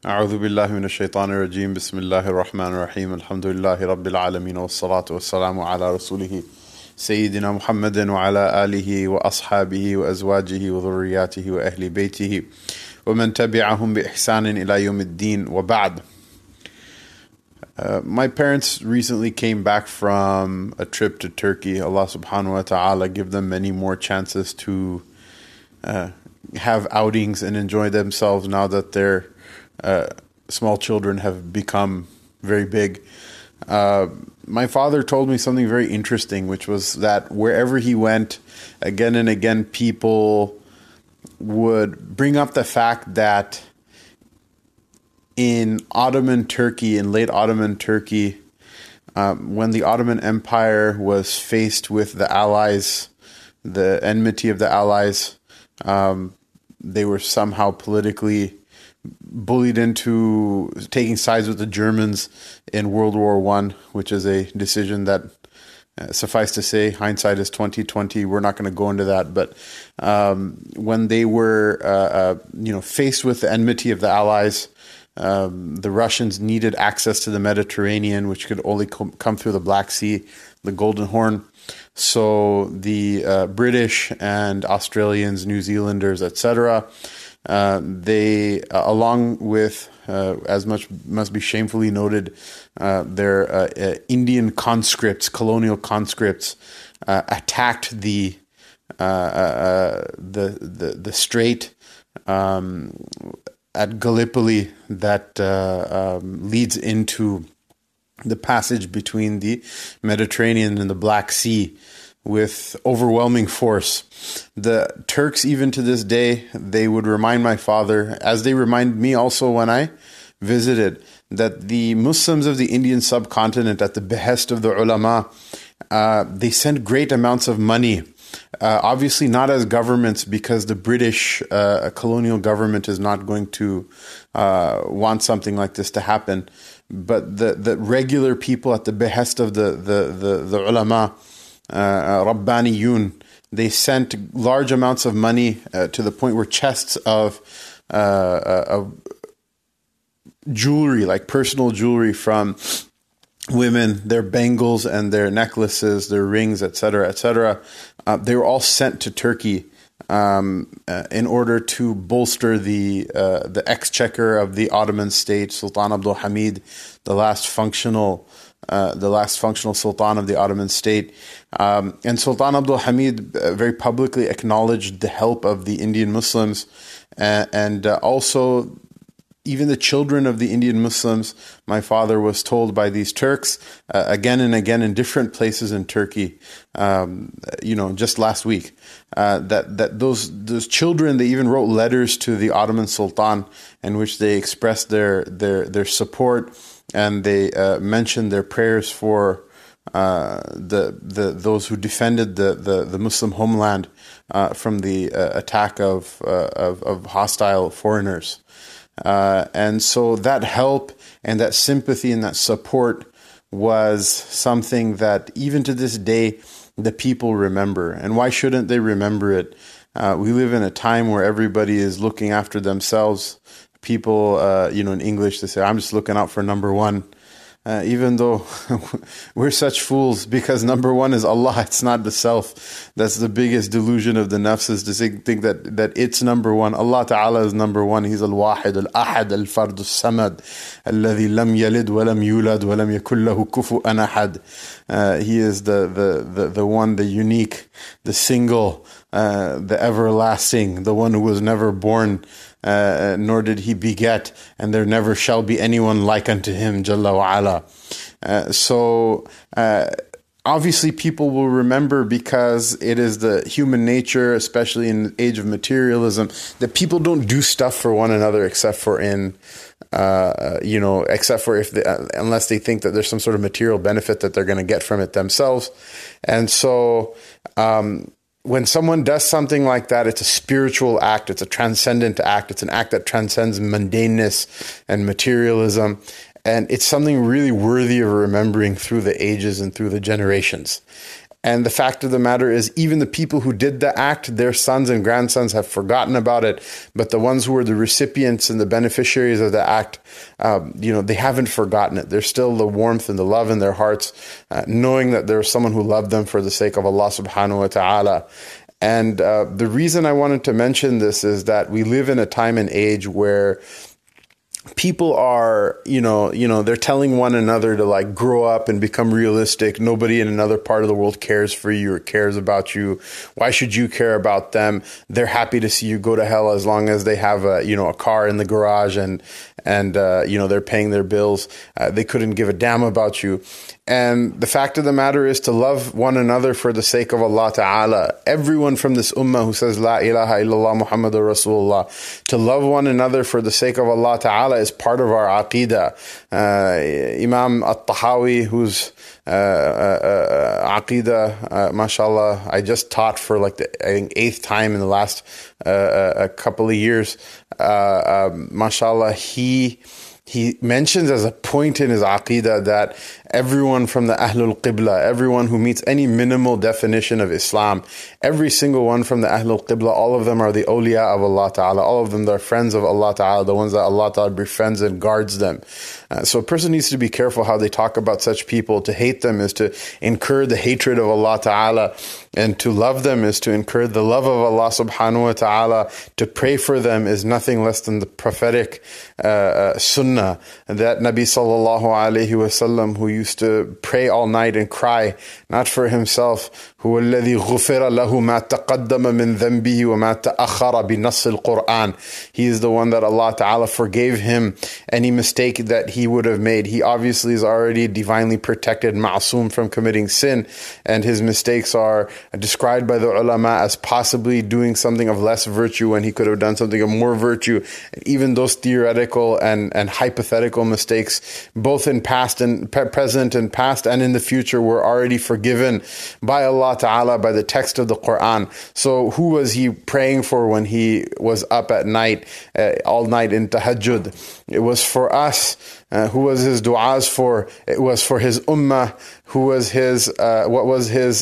أعوذ بالله من الشيطان الرجيم بسم الله الرحمن الرحيم الحمد لله رب العالمين والصلاة والسلام على رسوله سيدنا محمد وعلى آله وأصحابه وأزواجه وذرياته وأهل بيته ومن تبعهم بإحسان إلى يوم الدين وبعد. My parents recently came back from a trip to Turkey. Allah subhanahu wa ta'ala give them many more chances to have outings and enjoy themselves now that they're small children have become very big. My father told me something very interesting, which was that wherever he went, again and again, people would bring up the fact that in Ottoman Turkey, in late Ottoman Turkey, when the Ottoman Empire was faced with the Allies, the enmity of the Allies, they were somehow politically bullied into taking sides with the Germans in World War I, which is a decision that, suffice to say, hindsight is 2020. We're not going to go into that, but when they were, faced with the enmity of the Allies, the Russians needed access to the Mediterranean, which could only come through the Black Sea, the Golden Horn. So the British and Australians, New Zealanders, etc., they, along with, as much must be shamefully noted, their Indian conscripts, colonial conscripts, attacked the strait at Gallipoli that leads into the passage between the Mediterranean and the Black Sea with overwhelming force. The Turks, even to this day, they would remind my father, as they remind me also when I visited, that the Muslims of the Indian subcontinent, at the behest of the ulama, they send great amounts of money. Obviously not as governments, because the British colonial government is not going to want something like this to happen. But the regular people at the behest of the ulama, Rabbaniyun, they sent large amounts of money to the point where chests of jewelry, like personal jewelry from women, their bangles and their necklaces, their rings, etc., they were all sent to Turkey in order to bolster the exchequer of the Ottoman state. Sultan Abdul Hamid, the last functional sultan of the Ottoman state. And Sultan Abdul Hamid very publicly acknowledged the help of the Indian Muslims, and also even the children of the Indian Muslims. My father was told by these Turks again and again in different places in Turkey, just last week, that those children, they even wrote letters to the Ottoman Sultan in which they expressed their support, and they mentioned their prayers for those who defended the Muslim homeland from the attack of hostile foreigners. And so that help and that sympathy and that support was something that even to this day the people remember. And why shouldn't they remember it? We live in a time where everybody is looking after themselves. People, in English, they say, I'm just looking out for number one. Even though we're such fools, because number one is Allah, it's not the self. That's the biggest delusion of the nafs, is to think that it's number one. Allah Ta'ala is number one. He's al-wahid, al-ahad, al-fard, al-samad, alladhi lam yalid wa lam yulad wa lam yakul lahu kufu'an ahad. He is the one, the unique, the single, the everlasting, the one who was never born, nor did he beget, and there never shall be anyone like unto him, Jalla wa Ala. So obviously people will remember, because it is the human nature, especially in the age of materialism, that people don't do stuff for one another except for unless they think that there's some sort of material benefit that they're going to get from it themselves. And so when someone does something like that, it's a spiritual act, it's a transcendent act, it's an act that transcends mundaneness and materialism, and it's something really worthy of remembering through the ages and through the generations. And the fact of the matter is, even the people who did the act, their sons and grandsons have forgotten about it. But the ones who were the recipients and the beneficiaries of the act, they haven't forgotten it. There's still the warmth and the love in their hearts, knowing that there was someone who loved them for the sake of Allah subhanahu wa ta'ala. And the reason I wanted to mention this is that we live in a time and age where people are, they're telling one another to like grow up and become realistic. Nobody in another part of the world cares for you or cares about you. Why should you care about them? They're happy to see you go to hell as long as they have a car in the garage and they're paying their bills. They couldn't give a damn about you. And the fact of the matter is to love one another for the sake of Allah Ta'ala. Everyone from this ummah who says La ilaha illallah Muhammadur Rasulullah, to love one another for the sake of Allah Ta'ala is part of our aqidah. Imam At-Tahawi, whose aqidah, mashallah, I just taught for like the 8th time in the last a couple of years. Mashallah, he mentions as a point in his aqidah that everyone from the Ahlul Qibla, everyone who meets any minimal definition of Islam, every single one from the Ahlul Qibla, all of them are the awliya of Allah Ta'ala. All of them, they're friends of Allah Ta'ala, the ones that Allah Ta'ala befriends and guards them. So a person needs to be careful how they talk about such people. To hate them is to incur the hatred of Allah Ta'ala, and to love them is to incur the love of Allah Subhanahu wa Ta'ala. To pray for them is nothing less than the prophetic sunnah that Nabi Sallallahu Alaihi Wasallam, who used to pray all night and cry, not for himself, هو الذي غفر له ما تقدم من ذنبه وما تأخر بنص القرآن. He is the one that Allah Ta'ala forgave him any mistake that he would have made. He obviously is already divinely protected, ma'asum, from committing sin, and his mistakes are described by the ulama as possibly doing something of less virtue when he could have done something of more virtue. And even those theoretical and hypothetical mistakes, both in past and present and past and in the future, were already forgiven by Allah Ta'ala, by the text of the Quran. So who was he praying for when he was up at night, all night in tahajjud? It was for us. Who was his du'as for? It was for his ummah. Who was his, what was his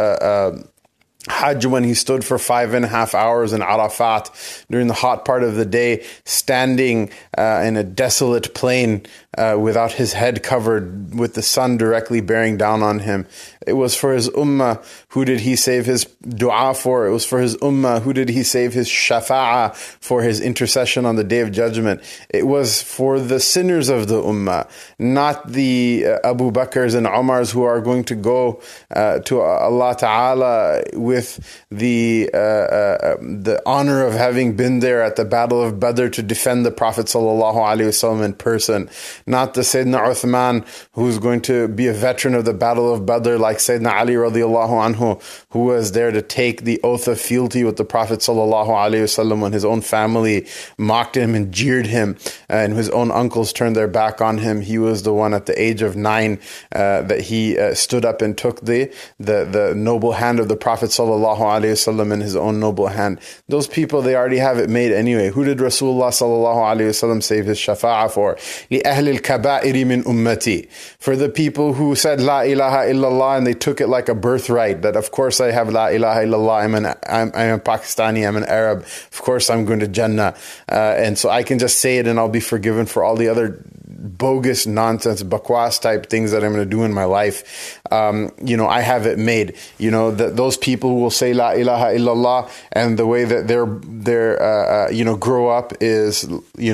Hajj when he stood for 5.5 hours in Arafat during the hot part of the day, standing in a desolate plain without his head covered, with the sun directly bearing down on him. It was for his ummah. Who did he save his dua for? It was for his ummah. Who did he save his shafa'ah for, his intercession on the Day of Judgment? It was for the sinners of the ummah, not the Abu Bakrs and Umars who are going to go to Allah Ta'ala with the honor of having been there at the Battle of Badr to defend the Prophet Sallallahu Alaihi Wasallam in person. Not the Sayyidina Uthman, who's going to be a veteran of the Battle of Badr, like Sayyidina Ali radiallahu anhu, who was there to take the oath of fealty with the Prophet Sallallahu Alaihi Wasallam when his own family mocked him and jeered him, and his own uncles turned their back on him. He was the one at the age of 9 that he stood up and took the noble hand of the Prophet Sallallahu Alaihi Wasallam in his own noble hand. Those people, they already have it made anyway. Who did Rasulullah Sallallahu Alaihi Wasallam save his shafa'ah for? لِأَهْلِ الْكَبَائِرِ مِنْ أُمَّتِي. For the people who said La ilaha illallah and they took it like a birthright, that of course I have La ilaha illallah, I'm a Pakistani, I'm an Arab, of course I'm going to Jannah, and so I can just say it and I'll be forgiven for all the other bogus nonsense, bakwas type things that I'm going to do in my life. I have it made. Those people who will say La ilaha illallah, and the way that they're grow up is,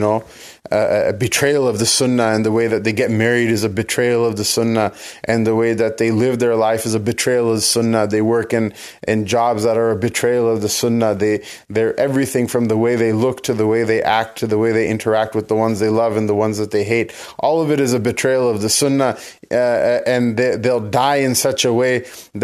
a betrayal of the sunnah, and the way that they get married is a betrayal of the sunnah, and the way that they live their life is a betrayal of the sunnah. They work in jobs that are a betrayal of the sunnah. They're everything from the way they look to the way they act to the way they interact with the ones they love and the ones that they hate. All of it is a betrayal of the sunnah, and they'll die in such a way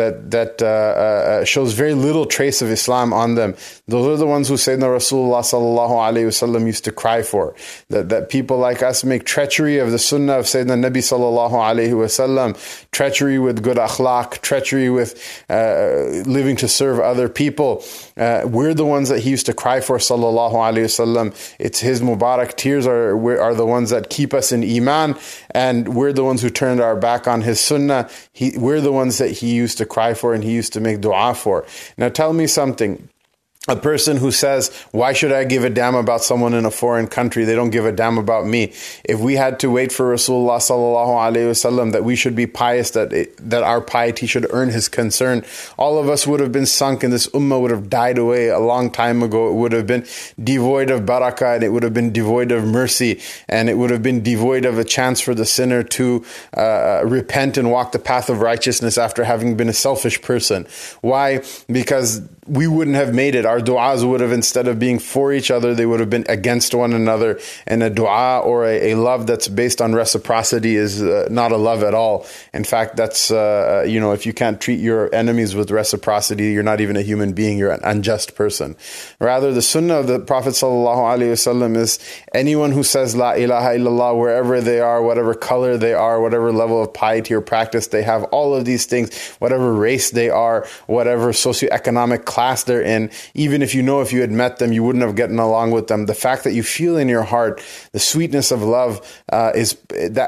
that shows very little trace of Islam on them. Those are the ones who Sayyidina Rasulullah sallallahu alaihi wasallam used to cry for, that that people like us make treachery of the sunnah of Sayyidina Nabi sallallahu alayhi wasallam, treachery with good akhlaq, treachery with living to serve other people. We're the ones that he used to cry for sallallahu alayhi wasallam. It's his Mubarak tears are the ones that keep us in iman, and we're the ones who turned our back on his sunnah. We're the ones that he used to cry for and he used to make dua for. Now tell me something. A person who says, why should I give a damn about someone in a foreign country? They don't give a damn about me. If we had to wait for Rasulullah sallallahu alaihi wasallam, that we should be pious, that our piety should earn his concern, all of us would have been sunk and this ummah would have died away a long time ago. It would have been devoid of barakah, and it would have been devoid of mercy, and it would have been devoid of a chance for the sinner to repent and walk the path of righteousness after having been a selfish person. Why? Because we wouldn't have made it. Our du'as would have, instead of being for each other, they would have been against one another. And a du'a or a love that's based on reciprocity is not a love at all. In fact, that's, if you can't treat your enemies with reciprocity, you're not even a human being, you're an unjust person. Rather, the sunnah of the Prophet ﷺ is anyone who says La ilaha illallah, wherever they are, whatever color they are, whatever level of piety or practice they have, all of these things, whatever race they are, whatever socioeconomic class they're in, even if you had met them, you wouldn't have gotten along with them. The fact that you feel in your heart the sweetness of love is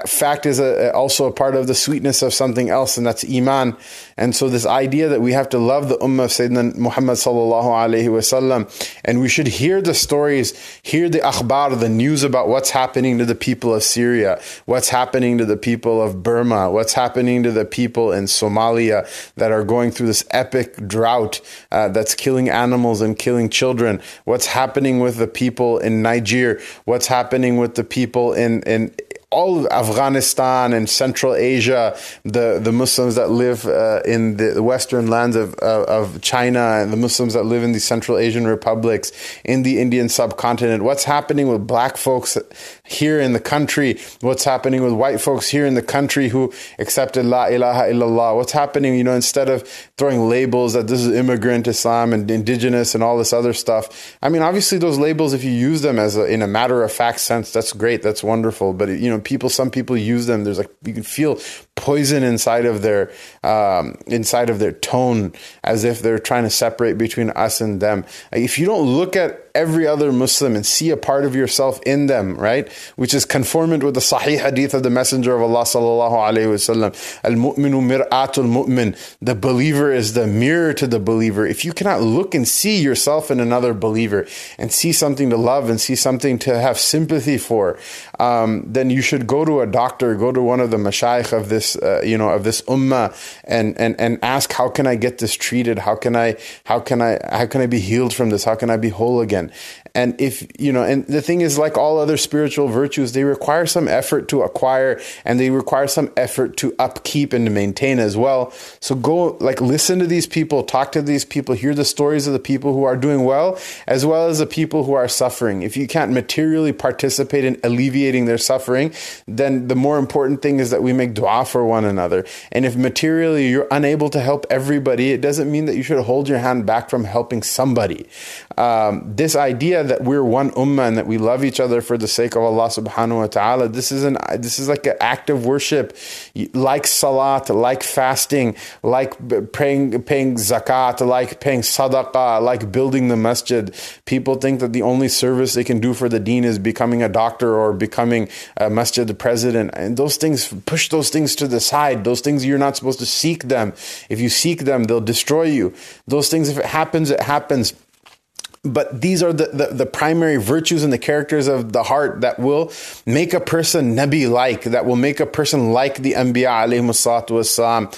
also a part of the sweetness of something else, and that's iman. And so this idea that we have to love the ummah of Sayyidina Muhammad sallallahu alaihi wasallam, and we should hear the stories, hear the akhbar, the news about what's happening to the people of Syria, what's happening to the people of Burma, what's happening to the people in Somalia that are going through this epic drought that's killing animals and killing children, what's happening with the people in Niger, what's happening with the people in all of Afghanistan and Central Asia, the Muslims that live in the western lands of China, and the Muslims that live in the Central Asian republics, in the Indian subcontinent, what's happening with black folks here in the country, what's happening with white folks here in the country who accepted La ilaha illallah, what's happening, instead of throwing labels that this is immigrant Islam and indigenous and all this other stuff. I mean, obviously those labels, if you use them in a matter-of-fact sense, that's great, that's wonderful, but some people use them. You can feel poison inside of their tone, as if they're trying to separate between us and them. If you don't look at every other Muslim and see a part of yourself in them, right, which is conformant with the Sahih Hadith of the Messenger of Allah sallallahu alaihi wasallam, al-mu'minu mir'atul mu'min, the believer is the mirror to the believer. If you cannot look and see yourself in another believer and see something to love and see something to have sympathy for, then you should go to a doctor, go to one of the mashayikh of this ummah and ask, how can I get this treated? How can I be healed from this? How can I be whole again? And and the thing is, like all other spiritual virtues, they require some effort to acquire, and they require some effort to upkeep and to maintain as well. So go, listen to these people, talk to these people, hear the stories of the people who are doing well as the people who are suffering. If you can't materially participate in alleviating their suffering, then the more important thing is that we make dua for one another. And if materially you're unable to help everybody, it doesn't mean that you should hold your hand back from helping somebody. This idea that we're one ummah and that we love each other for the sake of Allah subhanahu wa ta'ala, this is like an act of worship, like salat, like fasting, like paying zakat, like paying sadaqah, like building the masjid. People think that the only service they can do for the deen is becoming a doctor or becoming a masjid president, and push those things to the side. Those things, you're not supposed to seek them. If you seek them, they'll destroy you. Those things, if it happens, it happens. But these are the primary virtues and the characters of the heart that will make a person Nabi-like, that will make a person like the Anbiya alayhimu salatu wassalam,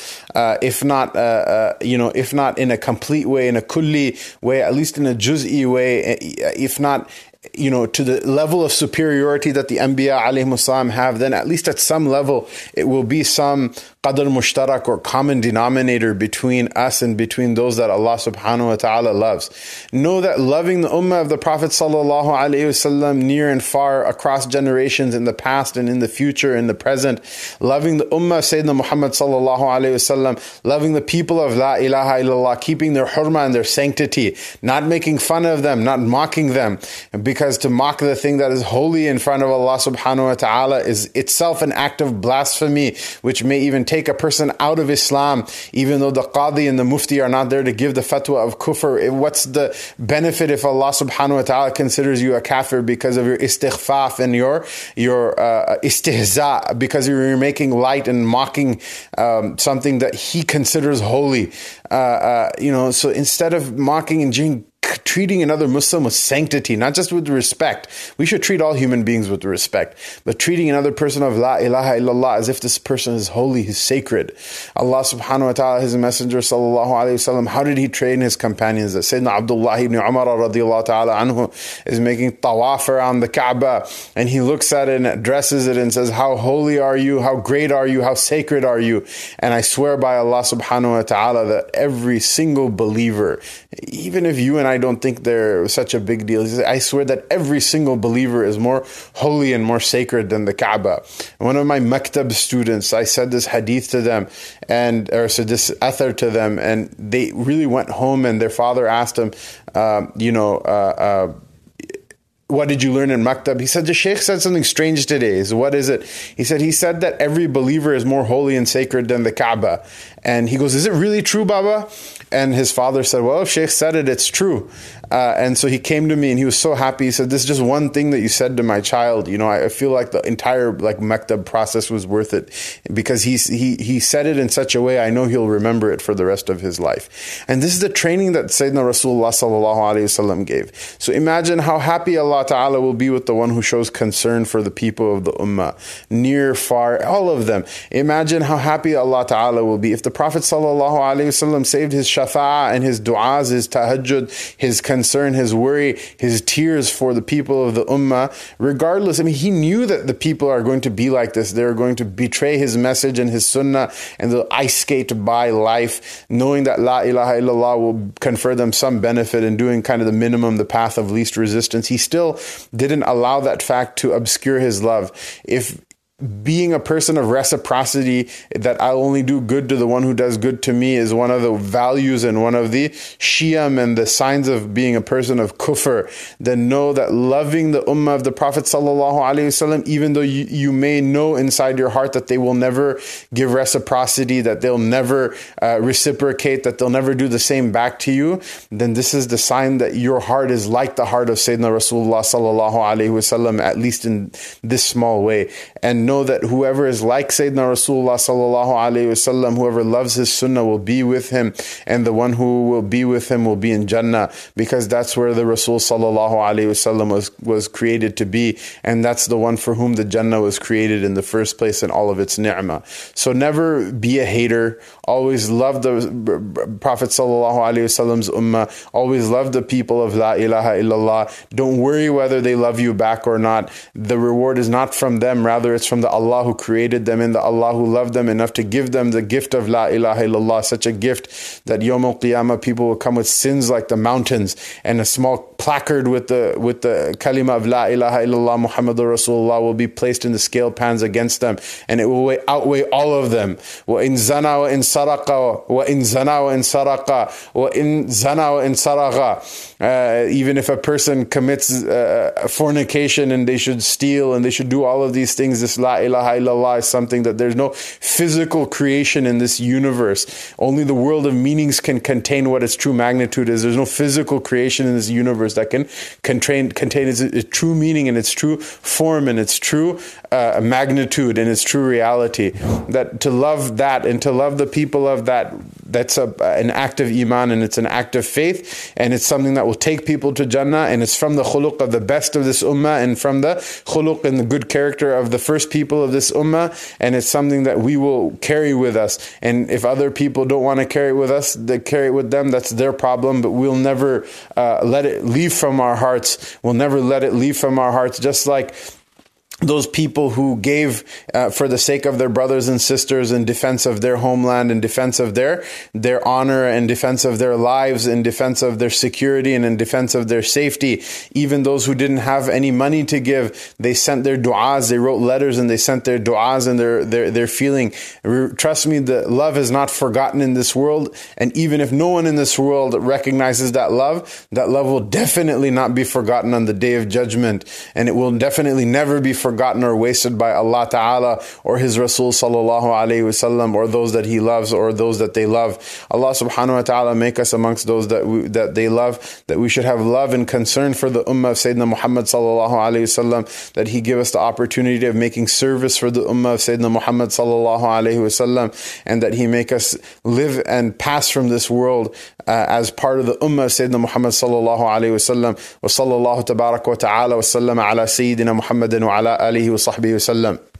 if not in a complete way, in a kulli way, at least in a juz'i way, if not to the level of superiority that the Anbiya alayhimu salam have, then at least at some level it will be some qadr mushtarak or common denominator between us and between those that Allah subhanahu wa ta'ala loves. Know that loving the ummah of the Prophet sallallahu alayhi wasallam near and far, across generations, in the past and in the future, in the present, loving the ummah of Sayyidina Muhammad sallallahu alayhi wasallam, loving the people of La ilaha illallah, keeping their hurma and their sanctity, not making fun of them, not mocking them, because to mock the thing that is holy in front of Allah subhanahu wa ta'ala is itself an act of blasphemy, which may even take a person out of Islam, even though the qadi and the mufti are not there to give the fatwa of kufr. What's the benefit if Allah subhanahu wa ta'ala considers you a kafir because of your istighfaf and your istihza, because you're making light and mocking something that He considers holy? So instead of mocking and treating another Muslim with sanctity, not just with respect. We should treat all human beings with respect, but treating another person of La ilaha illallah as if this person is holy, he's sacred. Allah subhanahu wa ta'ala, His Messenger sallallahu alayhi wasallam, how did He train His companions? That Sayyidina Abdullah ibn Umar radiallahu ta'ala anhu is making tawaf around the Kaaba, and he looks at it and addresses it and says, how holy are you? How great are you? How sacred are you? And I swear by Allah subhanahu wa ta'ala that every single believer, even if you and I don't think they're such a big deal, I swear that every single believer is more holy and more sacred than the Kaaba. One of my maktab students, I said this hadith to them, so this athar to them, and they really went home and their father asked them, what did you learn in maktab? He said, the sheikh said something strange today. So what is it? He said that every believer is more holy and sacred than the Kaaba. And he goes, is it really true, Baba? And his father said, well, if sheikh said it, it's true. And so he came to me and he was so happy. He said, this is just one thing that you said to my child. I feel like the entire maktab process was worth it, because he said it in such a way, I know he'll remember it for the rest of his life. And this is the training that Sayyidina Rasulullah sallallahu alayhi wasallam gave. So imagine how happy Allah Ta'ala will be with the one who shows concern for the people of the ummah, near, far, all of them. Imagine how happy Allah Ta'ala will be if the Prophet sallallahu alayhi wasallam saved his shafa'ah and his du'as, his tahajjud, his concern, his worry, his tears for the people of the ummah, regardless. He knew that the people are going to be like this. They're going to betray his message and his sunnah, and they'll ice skate by life, knowing that La ilaha illallah will confer them some benefit in doing kind of the minimum, the path of least resistance. He still didn't allow that fact to obscure his love. If being a person of reciprocity, that I'll only do good to the one who does good to me, is one of the values and one of the shiyam and the signs of being a person of kufr, then know that loving the ummah of the Prophet sallallahu alaihi wasallam, even though you may know inside your heart that they will never give reciprocity, that they'll never reciprocate, that they'll never do the same back to you, then this is the sign that your heart is like the heart of Sayyidina Rasulullah sallallahu alaihi wasallam, at least in this small way. And know that whoever is like Sayyidina Rasulullah sallallahu alayhi wasallam, whoever loves his sunnah will be with him, and the one who will be with him will be in Jannah, because that's where the Rasul sallallahu alayhi wasallam was created to be, and that's the one for whom the Jannah was created in the first place and all of its ni'mah. So never be a hater. Always love the Prophet sallallahu alayhi wasallam's ummah. Always love the people of La ilaha illallah. Don't worry whether they love you back or not. The reward is not from them, rather it's from the Allah who created them and the Allah who loved them enough to give them the gift of La ilaha illallah, such a gift that Yawm al-Qiyamah people will come with sins like the mountains, and a small placard with the kalima of La ilaha illallah Muhammadur Rasulullah will be placed in the scale pans against them, and it will outweigh all of them. وَإِن زَنَا وَإِن سَرَقَ وَإِن زَنَا وَإِن سَرَقَ وَإِن زَنَا وَإِن سَرَقَ. Even if a person commits fornication, and they should steal and they should do all of these things, this La ilaha illallah is something that there's no physical creation in this universe. Only the world of meanings can contain what its true magnitude is. There's no physical creation in this universe that can contain its true meaning and its true form and its true magnitude and its true reality. That to love that and to love the people of that, that's an act of iman, and it's an act of faith, and it's something that will take people to Jannah, and it's from the khuluq of the best of this ummah, and from the khuluq and the good character of the first people of this ummah, and it's something that we will carry with us. And if other people don't want to carry it with us, they carry it with them, that's their problem, but we'll never let it leave from our hearts. We'll never let it leave from our hearts, just like those people who gave for the sake of their brothers and sisters in defense of their homeland, in defense of their honor, in defense of their lives, in defense of their security, and in defense of their safety. Even those who didn't have any money to give, they sent their du'as, they wrote letters and they sent their du'as and their feeling. Trust me, the love is not forgotten in this world, and even if no one in this world recognizes that love will definitely not be forgotten on the Day of Judgment, and it will definitely never be forgotten or wasted by Allah Ta'ala or His Rasul Sallallahu Alaihi Wasallam, or those that He loves or those that they love. Allah Subhanahu Wa Ta'ala make us amongst those that they love, that we should have love and concern for the Ummah of Sayyidina Muhammad Sallallahu Alaihi Wasallam, that He give us the opportunity of making service for the Ummah of Sayyidina Muhammad Sallallahu Alaihi Wasallam, and that He make us live and pass from this world as part of the Ummah of Sayyidina Muhammad Sallallahu Alaihi Wasallam. Wa sallallahu tabarak wa ta'ala wa sallama ala Sayyidina Muhammadin wa ala alihi wa sahbihi wa sallam.